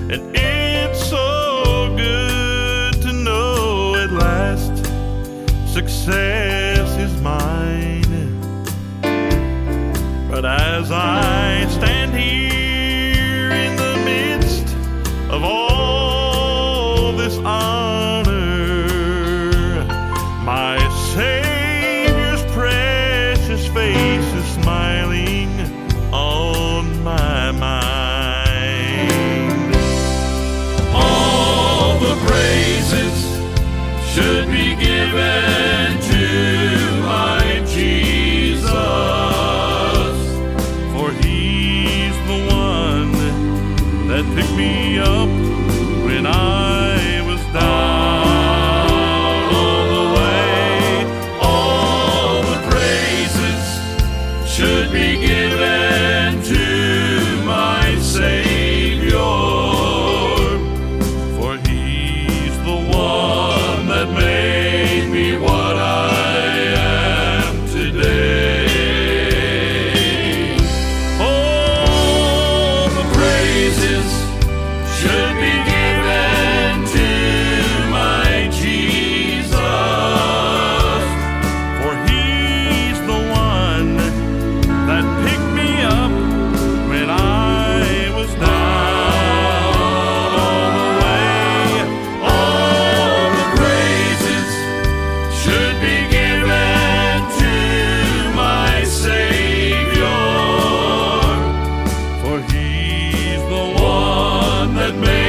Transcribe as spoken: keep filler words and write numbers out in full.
And it's so good to know at last success is mine. But as I stand here in the midst of all this honor, my Savior's precious face is smiling on my mind. All the praises should be given to my Jesus, for He's the one that picked me up when I was down all the way. all the praises should be given to my Savior, For He's the one one that made me what I am today. All the praises should be given to my Jesus, For He's the one that picked me up when I was down all the way. all the praises should be given to my Savior, For He's the one one that made